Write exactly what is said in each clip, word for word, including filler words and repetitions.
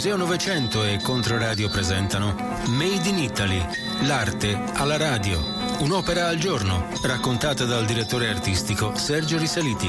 Museo Novecento e Controradio presentano Made in Italy, l'arte alla radio. Un'opera al giorno, raccontata dal direttore artistico Sergio Risaliti.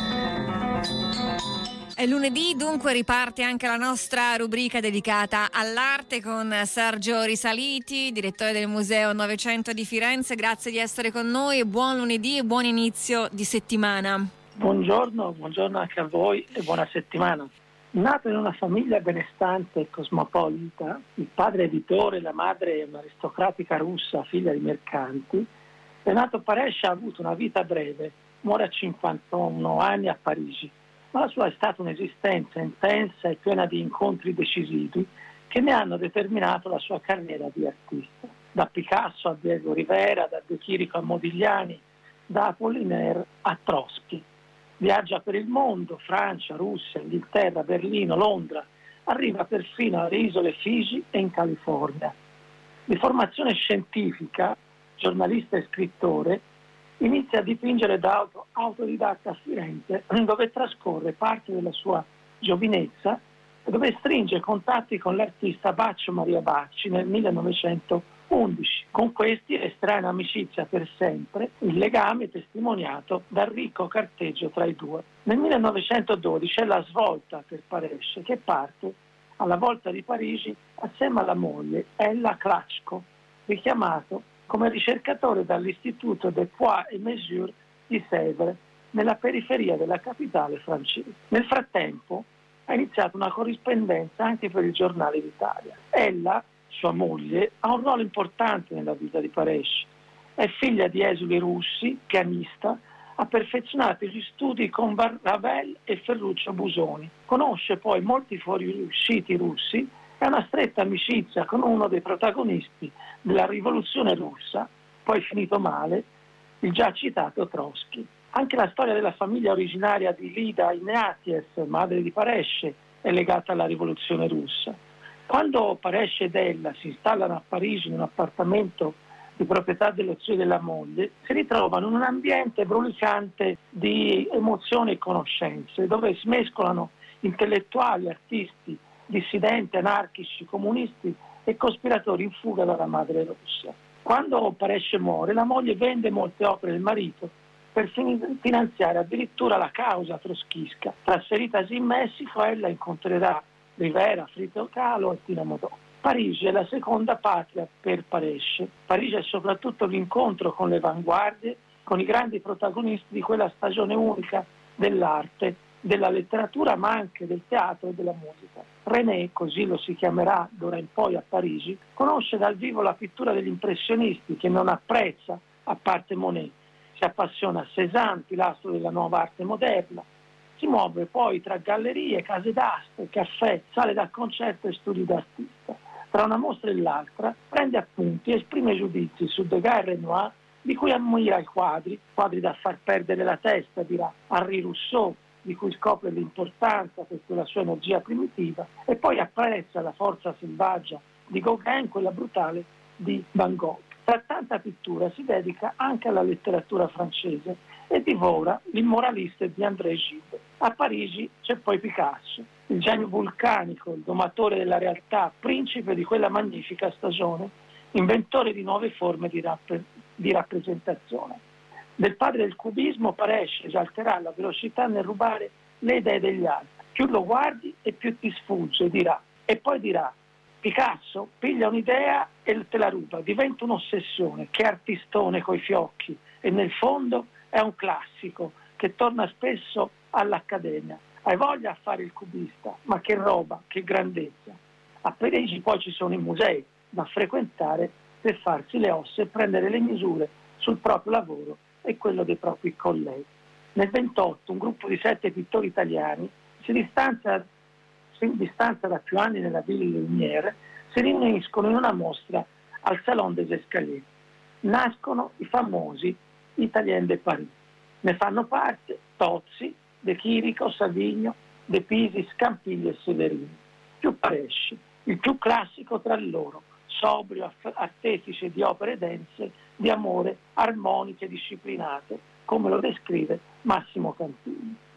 È lunedì, dunque riparte anche la nostra rubrica dedicata all'arte con Sergio Risaliti, direttore del Museo Novecento di Firenze. Grazie di essere con noi e buon lunedì e buon inizio di settimana. Buongiorno, buongiorno anche a voi e buona settimana. Nato in una famiglia benestante e cosmopolita, il padre editore, la madre un'aristocratica russa, figlia di mercanti, Renato Paresh ha avuto una vita breve, muore a cinquantuno anni a Parigi, ma la sua è stata un'esistenza intensa e piena di incontri decisivi che ne hanno determinato la sua carriera di artista. Da Picasso a Diego Rivera, da De Chirico a Modigliani, da Apollinaire a Trotsky. Viaggia per il mondo, Francia, Russia, Inghilterra, Berlino, Londra, arriva perfino alle isole Figi e in California. Di formazione scientifica, giornalista e scrittore, inizia a dipingere da auto, autodidatta a Firenze, dove trascorre parte della sua giovinezza e dove stringe contatti con l'artista Baccio Maria Bacci nel millenovecentoundici. Con questi resterà in amicizia per sempre, il legame testimoniato dal ricco carteggio tra i due. Nel millenovecentododici è la svolta per Paresh, che parte alla volta di Parigi assieme alla moglie Ella Klatschko, richiamato come ricercatore dall'Istituto des Poids et Mesures di Sèvres, nella periferia della capitale francese. Nel frattempo ha iniziato una corrispondenza anche per il Giornale d'Italia. Ella, sua moglie, ha un ruolo importante nella vita di Paresh. È figlia di esuli russi, pianista, ha perfezionato gli studi con Ravel e Ferruccio Busoni. Conosce poi molti fuoriusciti russi e ha una stretta amicizia con uno dei protagonisti della rivoluzione russa, poi finito male, il già citato Trotsky. Anche la storia della famiglia originaria di Lida Ignatiev, madre di Paresh, è legata alla rivoluzione russa. Quando Paresh ed Ella si installano a Parigi in un appartamento di proprietà dello zio della moglie, si ritrovano in un ambiente brulicante di emozioni e conoscenze, dove si mescolano intellettuali, artisti, dissidenti, anarchici, comunisti e cospiratori in fuga dalla madre Russia. Quando Paresh muore, la moglie vende molte opere del marito per finanziare addirittura la causa troschisca. Trasferitasi in Messico, ella incontrerà Rivera, Frito Kahlo e Tina Modò. Parigi è la seconda patria per Paresh. Parigi è soprattutto l'incontro con le avanguardie, con i grandi protagonisti di quella stagione unica dell'arte, della letteratura, ma anche del teatro e della musica. René, così lo si chiamerà d'ora in poi a Parigi, conosce dal vivo la pittura degli impressionisti, che non apprezza, a parte Monet. Si appassiona a Cézanne, pilastro della nuova arte moderna. Si muove poi tra gallerie, case d'asta, caffè, sale da concerto e studi d'artista. Tra una mostra e l'altra prende appunti e esprime giudizi su Degas e Renoir, di cui ammira i quadri, quadri da far perdere la testa, dirà Henri Rousseau, di cui scopre l'importanza per quella sua energia primitiva, e poi apprezza la forza selvaggia di Gauguin, quella brutale di Van Gogh. Tra tanta pittura si dedica anche alla letteratura francese e divora l'immoralista di André Gide. A Parigi c'è poi Picasso, il genio vulcanico, il domatore della realtà, principe di quella magnifica stagione, inventore di nuove forme di, rapp- di rappresentazione. Del padre del cubismo, Paresh esalterà la velocità nel rubare le idee degli altri. Più lo guardi e più ti sfugge, dirà. E poi dirà, Picasso piglia un'idea e te la ruba, diventa un'ossessione, che artistone coi fiocchi, e nel fondo è un classico che torna spesso all'Accademia. Hai voglia a fare il cubista, ma che roba, che grandezza. A Parigi poi ci sono i musei da frequentare per farsi le ossa e prendere le misure sul proprio lavoro e quello dei propri colleghi. Nel ventotto un gruppo di sette pittori italiani si distanzia, si distanzia da più anni nella Ville Lumière, si riuniscono in una mostra al Salon des Escaliers. Nascono i famosi Italien de Paris. Ne fanno parte Tozzi, De Chirico, Savigno, De Pisi, Scampigli e Severini. Più Paresh, il più classico tra loro, sobrio, artefice di opere dense, di amore, armoniche, disciplinate, come lo descrive Massimo Cantini.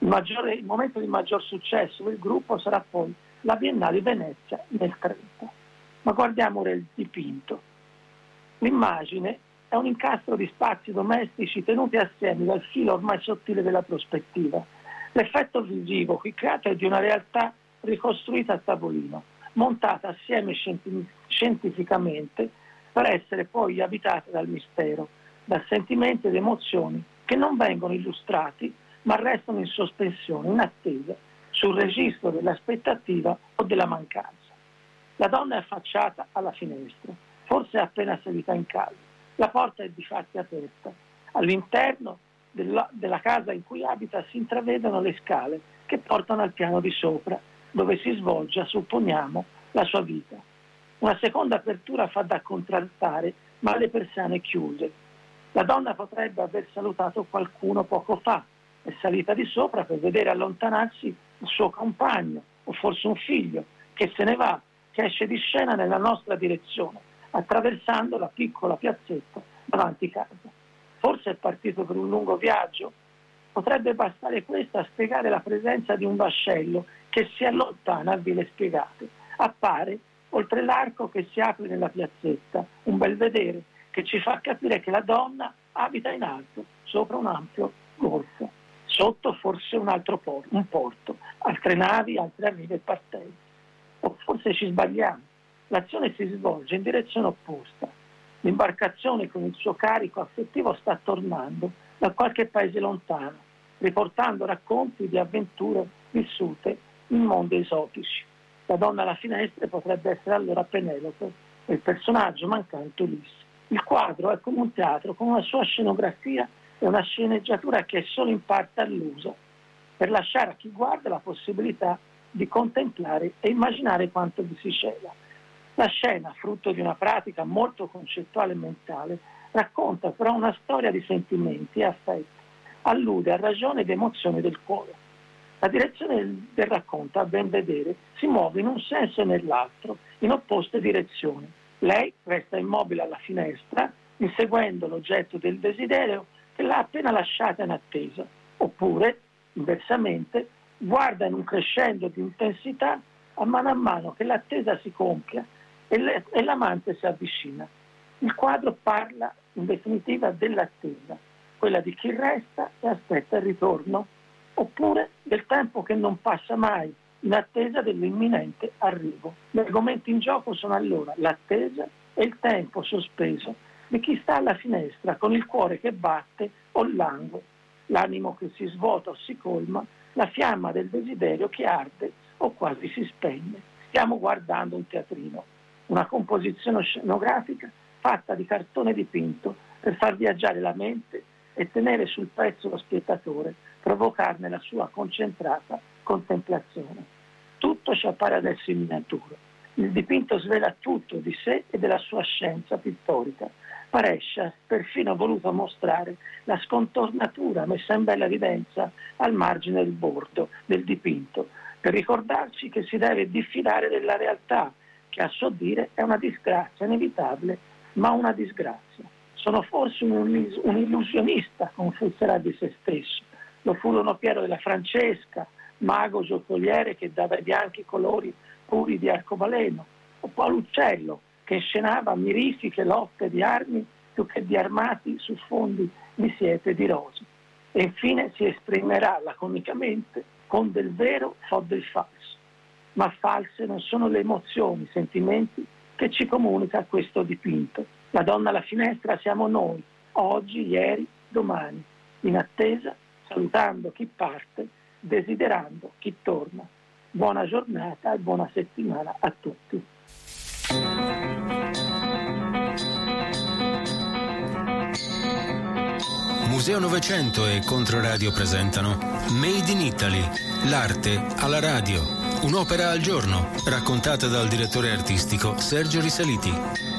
Il, maggiore, il momento di maggior successo del gruppo sarà poi la Biennale di Venezia nel trenta. Ma guardiamo ora il dipinto. L'immagine è un incastro di spazi domestici tenuti assieme dal filo ormai sottile della prospettiva. L'effetto visivo qui creato è di una realtà ricostruita a tavolino, montata assieme scientificamente per essere poi abitata dal mistero, da sentimenti ed emozioni che non vengono illustrati ma restano in sospensione, in attesa, sul registro dell'aspettativa o della mancanza. La donna è affacciata alla finestra, forse è appena salita in casa. La porta è difatti aperta. All'interno della, della casa in cui abita si intravedono le scale che portano al piano di sopra, dove si svolge, supponiamo, la sua vita. Una seconda apertura fa da contraltare, ma le persiane chiuse. La donna potrebbe aver salutato qualcuno poco fa, è salita di sopra per vedere allontanarsi il suo compagno o forse un figlio che se ne va, che esce di scena nella nostra direzione, attraversando la piccola piazzetta davanti casa. Forse è partito per un lungo viaggio. Potrebbe bastare questo a spiegare la presenza di un vascello che si allontana a vie spiegate. Appare oltre l'arco che si apre nella piazzetta, un belvedere che ci fa capire che la donna abita in alto, sopra un ampio golfo. Sotto forse un altro porto, un porto, altre navi, altre arrive e partenze. O forse ci sbagliamo. L'azione si svolge in direzione opposta. L'imbarcazione con il suo carico affettivo sta tornando da qualche paese lontano, riportando racconti di avventure vissute in mondi esotici. La donna alla finestra potrebbe essere allora Penelope e il personaggio mancante Ulisse. Il quadro è come un teatro con una sua scenografia e una sceneggiatura che è solo in parte allusa, per lasciare a chi guarda la possibilità di contemplare e immaginare quanto vi si cela. La scena, frutto di una pratica molto concettuale e mentale, racconta però una storia di sentimenti e affetti, allude a ragione ed emozioni del cuore. La direzione del, del racconto, a ben vedere, si muove in un senso e nell'altro, in opposte direzioni. Lei resta immobile alla finestra, inseguendo l'oggetto del desiderio che l'ha appena lasciata in attesa, oppure, inversamente, guarda in un crescendo di intensità a mano a mano che l'attesa si compia e, le, e l'amante si avvicina. Il quadro parla in definitiva dell'attesa, quella di chi resta e aspetta il ritorno, oppure del tempo che non passa mai in attesa dell'imminente arrivo. Gli argomenti in gioco sono allora l'attesa e il tempo sospeso di chi sta alla finestra con il cuore che batte o langue, l'animo che si svuota o si colma, la fiamma del desiderio che arde o quasi si spegne. Stiamo guardando un teatrino, una composizione scenografica fatta di cartone dipinto per far viaggiare la mente e tenere sul pezzo lo spettatore, provocarne la sua concentrata contemplazione. Tutto ci appare adesso in miniatura. Il dipinto svela tutto di sé e della sua scienza pittorica. Brescia ha perfino voluto mostrare la scontornatura messa in bella evidenza al margine del bordo del dipinto, per ricordarci che si deve diffidare della realtà, che a suo dire è una disgrazia inevitabile, ma una disgrazia. Sono forse un, un illusionista, confesserà di se stesso. Lo furono Piero della Francesca, mago giocoliere che dava ai bianchi colori puri di arcobaleno, o Paolo Uccello, che scenava mirifiche lotte di armi più che di armati su fondi di siepe e di rose. E infine si esprimerà laconicamente con del vero o del falso. Ma false non sono le emozioni, i sentimenti che ci comunica questo dipinto. La donna alla finestra siamo noi, oggi, ieri, domani, in attesa, salutando chi parte, desiderando chi torna. Buona giornata e buona settimana a tutti. Museo Novecento e Controradio presentano Made in Italy, l'arte alla radio, un'opera al giorno, raccontata dal direttore artistico Sergio Risaliti.